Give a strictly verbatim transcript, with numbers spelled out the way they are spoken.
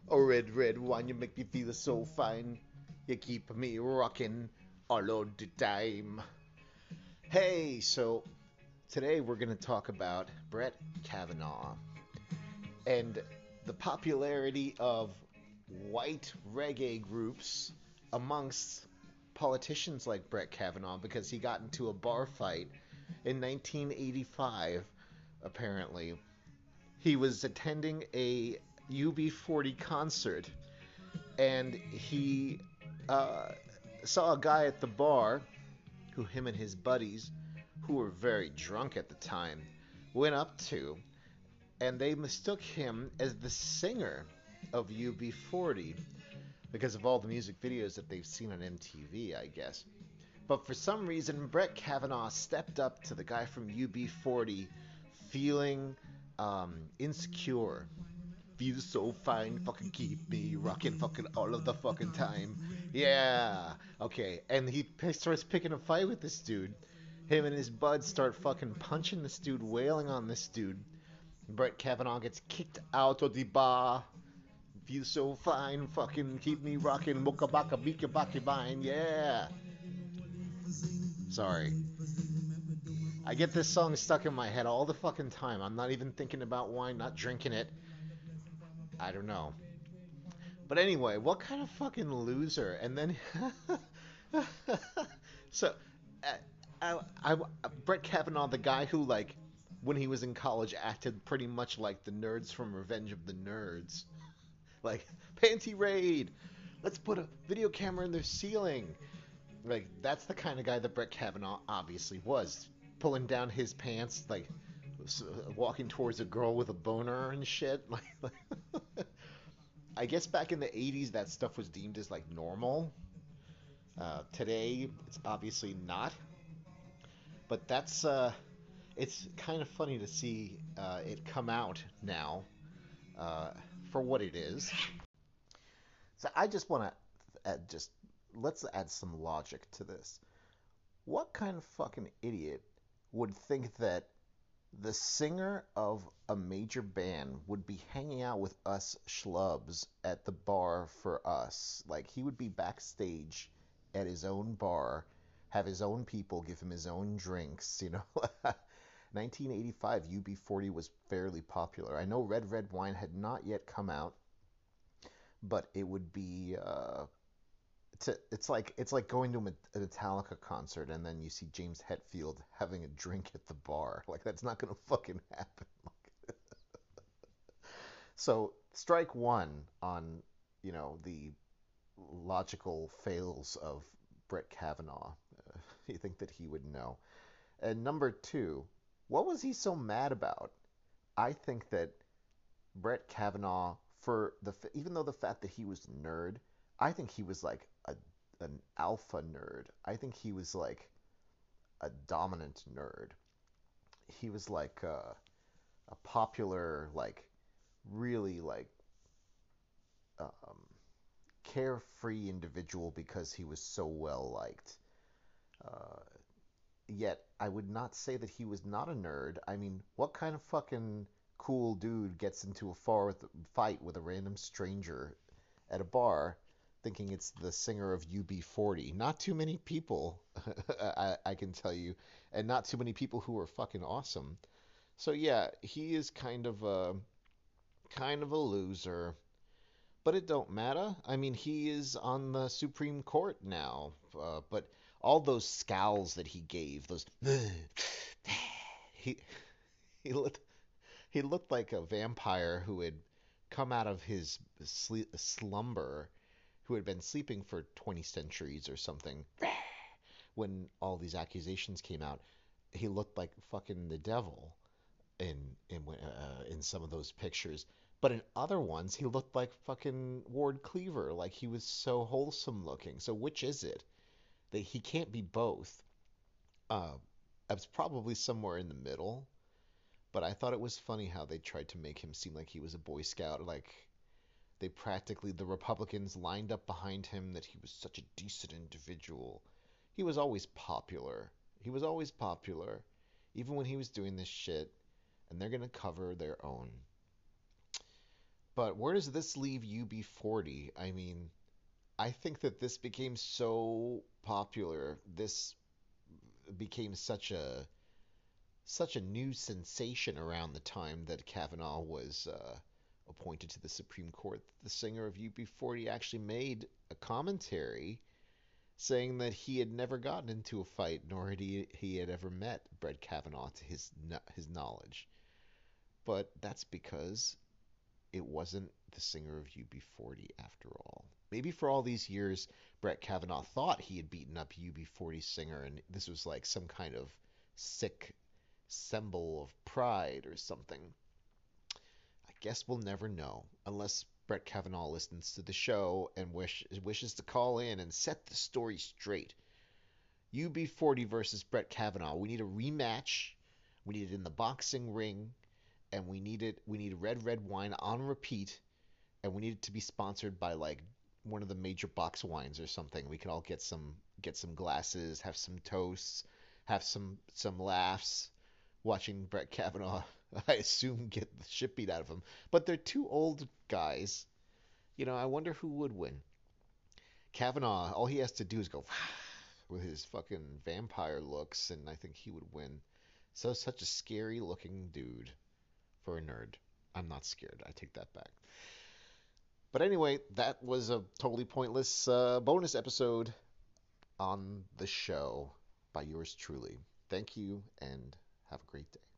Oh, red, red wine, you make me feel so fine. You keep me rocking all of the time. Hey, so today we're going to talk about Brett Kavanaugh and the popularity of white reggae groups amongst politicians like Brett Kavanaugh because he got into a bar fight in nineteen eighty-five, apparently. He was attending a U B forty concert and he uh, saw a guy at the bar who him and his buddies, who were very drunk at the time, went up to, and they mistook him as the singer of U B forty because of all the music videos that they've seen on M T V, I guess. But for some reason, Brett Kavanaugh stepped up to the guy from U B forty feeling um, insecure. Feel so fine, fucking keep me rocking fucking all of the fucking time. Yeah. Okay. And he p- starts picking a fight with this dude. Him and his buds start fucking punching this dude, wailing on this dude. Brett Kavanaugh gets kicked out of the bar. Feel so fine, fucking keep me rocking. Mocha baka bika baki bine. Yeah. Sorry. I get this song stuck in my head all the fucking time. I'm not even thinking about wine, not drinking it. I don't know. But anyway, what kind of fucking loser? And then, so, uh, I, I, Brett Kavanaugh, the guy who like, when he was in college, acted pretty much like the nerds from Revenge of the Nerds, like panty raid. Let's put a video camera in their ceiling. Like that's the kind of guy that Brett Kavanaugh obviously was, pulling down his pants, like walking towards a girl with a boner and shit. Like, I guess back in the eighties, that stuff was deemed as like normal. Uh, today, it's obviously not. But that's uh, it's kind of funny to see uh, it come out now uh, for what it is. So I just want to add just let's add some logic to this. What kind of fucking idiot would think that the singer of a major band would be hanging out with us schlubs at the bar for us? Like he would be backstage at his own bar, have his own people give him his own drinks, you know. nineteen eighty-five U B forty was fairly popular. I know Red Red Wine had not yet come out, but it would be uh, it's, it's like it's like going to a Metallica concert and then you see James Hetfield having a drink at the bar. Like that's not gonna fucking happen. So strike one on you know the logical fails of Brett Kavanaugh. Uh, you think that he would know? And number two, what was he so mad about? I think that Brett Kavanaugh, for the even though the fact that he was a nerd, I think he was like a an alpha nerd. I think he was like a dominant nerd. He was like a, a popular, like really like um, carefree individual because he was so well liked. Uh, Yet I would not say that he was not a nerd. I mean, what kind of fucking cool dude gets into a far with, fight with a random stranger at a bar thinking it's the singer of U B forty? Not too many people, I, I can tell you, and not too many people who are fucking awesome. So yeah, he is kind of a kind of a loser, but it don't matter. I mean, he is on the Supreme Court now, uh, but all those scowls that he gave, those he he looked he looked like a vampire who had come out of his sleep, slumber, who had been sleeping for twenty centuries or something. When all these accusations came out, he looked like fucking the devil in in uh, in some of those pictures. But in other ones, he looked like fucking Ward Cleaver, like he was so wholesome looking. So which is it? That he can't be both. Uh, it's probably somewhere in the middle. But I thought it was funny how they tried to make him seem like he was a Boy Scout. Like they practically, the Republicans lined up behind him that he was such a decent individual. He was always popular. He was always popular, even when he was doing this shit. And they're gonna cover their own. But where does this leave U B forty? I mean, I think that this became so popular. This became such a such a new sensation around the time that Kavanaugh was uh, appointed to the Supreme Court. The singer of U B forty actually made a commentary saying that he had never gotten into a fight, nor had he, he had ever met Brett Kavanaugh to his his knowledge. But that's because it wasn't the singer of U B forty after all. Maybe for all these years, Brett Kavanaugh thought he had beaten up U B forty singer, and this was like some kind of sick symbol of pride or something. I guess we'll never know unless Brett Kavanaugh listens to the show and wish, wishes to call in and set the story straight. U B forty versus Brett Kavanaugh. We need a rematch. We need it in the boxing ring, and we need it. We need red red wine on repeat, and we need it to be sponsored by like one of the major box wines or something. We can all get some get some glasses, have some toasts, have some some laughs, watching Brett Kavanaugh, I assume, get the shit beat out of him. But they're two old guys. You know, I wonder who would win. Kavanaugh, all he has to do is go with his fucking vampire looks, and I think he would win. So, such a scary looking dude for a nerd. I'm not scared. I take that back. But anyway, that was a totally pointless uh, bonus episode on the show by yours truly. Thank you, and have a great day.